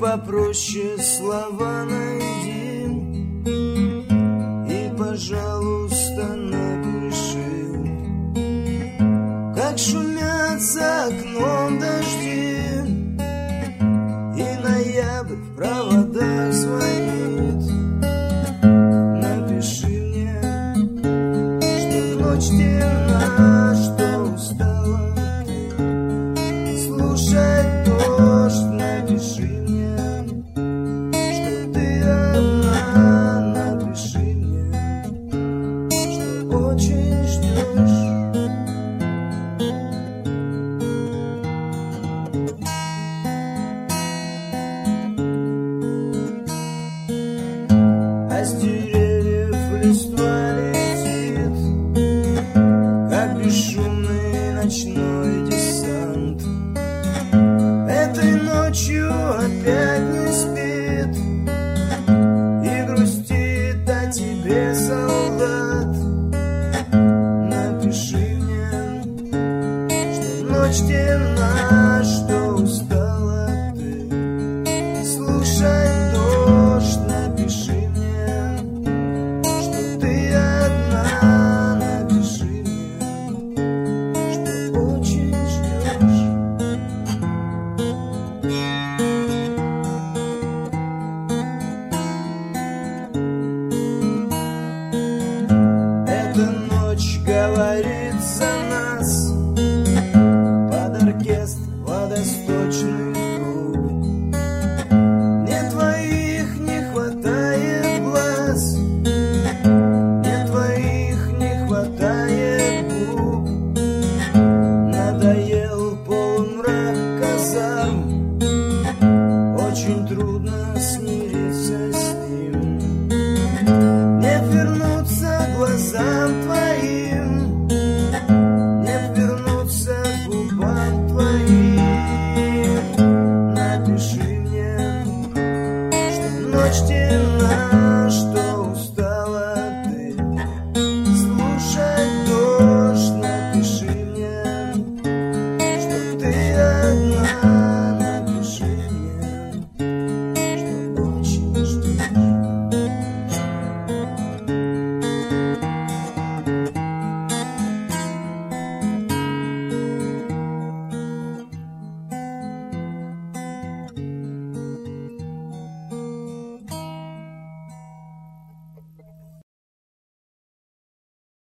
попроще слова найди и, пожалуйста, напиши, как шумят за окном дожди, и ноябрь в проводах звонит. Напиши мне, что ночь темна, что устала ты слушать дождь. Напиши мне, что ты одна. Напиши мне, что очень ждешь. А с деревьев листва летит, как бесшумный ночной десант. Этой ночью опять не спит и грустит о тебе сам.